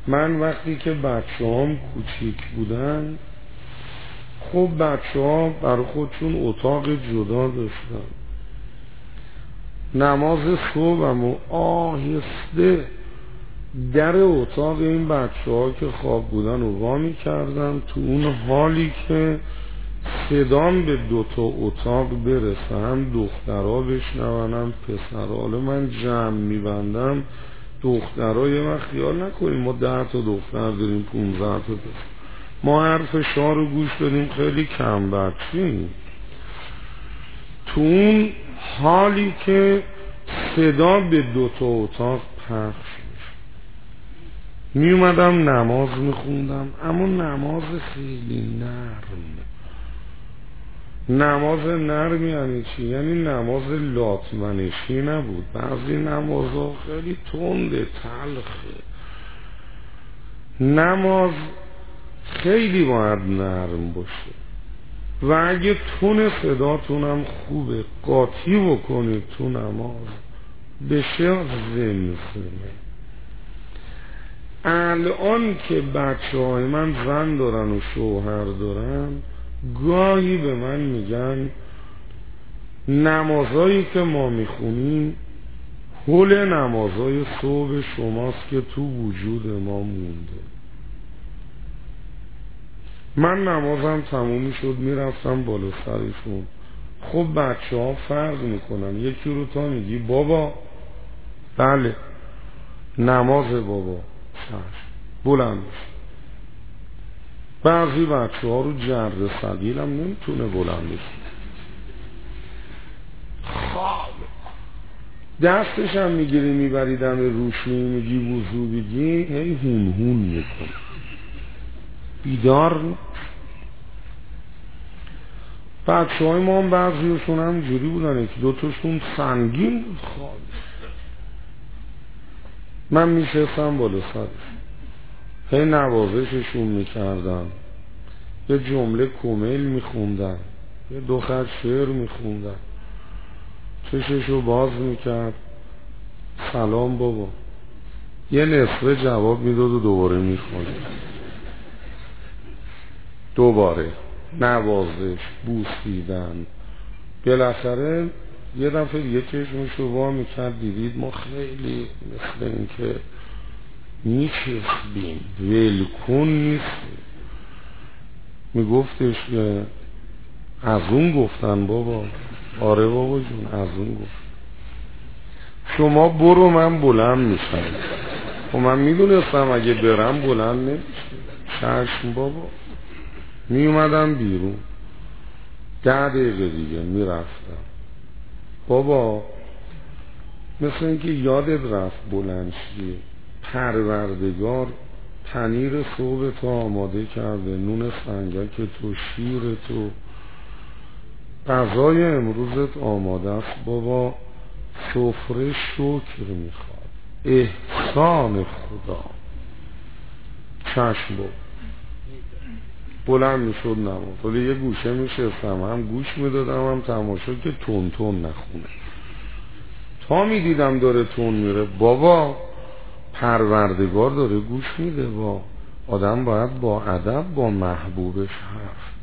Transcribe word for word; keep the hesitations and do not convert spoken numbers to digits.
من وقتی که بچه هم کوچیک بودن، خب بچه ها برای خودشون اتاق جدا داشتن. نماز صبحم و آهسته در اتاق این بچه ها که خواب بودن رو وا می کردم، تو اون حالی که صدام به دوتا اتاق برسه، هم دخترها بشنون هم پسرها. حالا من جمع می بندم دخترها، یه وقت خیال نکنیم ما ده تا دختر داریم پونزده تا پسر، ما حرف شاه رو گوش دادیم، خیلی کم بچیم. تو اون حالی که صدا به دوتا اتاق پخش می اومدم نماز می خوندم، اما نماز خیلی نرم. نماز نرم یعنی چی؟ یعنی نماز لاتمنشی نبود. بعضی نمازها خیلی تنده، تلخه. نماز خیلی باید نرم باشه و اگه تون صداتونم خوبه، قاطی بکنید تو نماز، بشه زمزمه. الان که بچه های من زن دارن و شوهر دارن، گاهی به من میگن نمازایی که ما میخونیم حول نمازای صبح شماست که تو وجود ما مونده. من نمازم تمومی شد، میرفتم بالا سرشون. خب بچه ها فرق میکنن، یکی رو تا میگی بابا، بله نماز بابا، بلند. بعضی بچه ها رو جرد سبیل هم نمیتونه بلندش، خواب دستش هم میگیری میبری دم روشی، میگی وضو بگی، هی هون هون میکنه، بیدار. بچه های ما هم بعضیشون هم جوری بودن که دوتاشون سنگین بود خواب. من میشستم بالا سرش، هی نوازششون میکردم، یه جمله کمیل میخوندم، یه دو خط شعر میخوندم، چششو باز میکرد، سلام بابا، یه نصفه جواب میداد و دوباره میخوند، دوباره نوازش، بوسیدن. بالاخره یه دفعه یه چشمشو وا میکرد، دیدید ما خیلی مثل این که میچسبیم، ولکن نیستیم. میگفتش که از اون گفتن بابا. آره بابا جون از اون گفت. شما برو من بلند میشم. و من میدونستم اگه برم بلند نمیشه. چشم بابا. میومدم بیرون، ده دقیقه دیگه میرفتم. بابا مثل اینکه یادت رفت بلند شی، پروردگار پنیر صبح تو آماده کرده، نون سنگک تو، شیر تو، غذای امروزت آماده است. بابا سفره شکر میخواد، احسان خدا. چشم بابا. بلند میشد نماز، ولی یه گوشه میشستم، هم گوش میدادم هم تماشا که تون تون نخونه. تا میدیدم داره تون میره، بابا پروردگار داره گوش میده، با آدم باید با ادب با محبوبش حرف